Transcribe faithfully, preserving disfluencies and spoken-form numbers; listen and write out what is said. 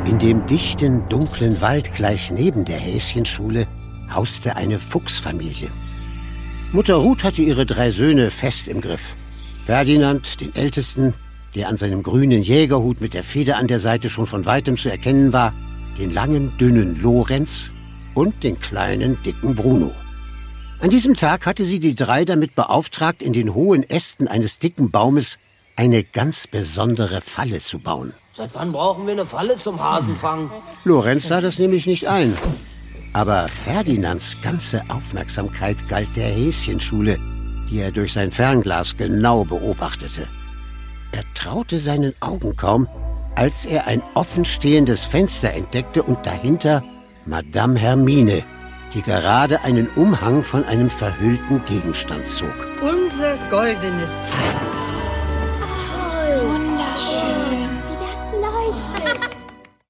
In dem dichten, dunklen Wald gleich neben der Häschenschule hauste eine Fuchsfamilie. Mutter Ruth hatte ihre drei Söhne fest im Griff. Ferdinand, den Ältesten, der an seinem grünen Jägerhut mit der Feder an der Seite schon von weitem zu erkennen war, den langen, dünnen Lorenz und den kleinen, dicken Bruno. An diesem Tag hatte sie die drei damit beauftragt, in den hohen Ästen eines dicken Baumes eine ganz besondere Falle zu bauen. Seit wann brauchen wir eine Falle zum Hasenfang? Lorenz sah das nämlich nicht ein. Aber Ferdinands ganze Aufmerksamkeit galt der Häschenschule, die er durch sein Fernglas genau beobachtete. Er traute seinen Augen kaum, als er ein offenstehendes Fenster entdeckte und dahinter Madame Hermine, die gerade einen Umhang von einem verhüllten Gegenstand zog. Unser goldenes Ei. Toll. Wunderschön.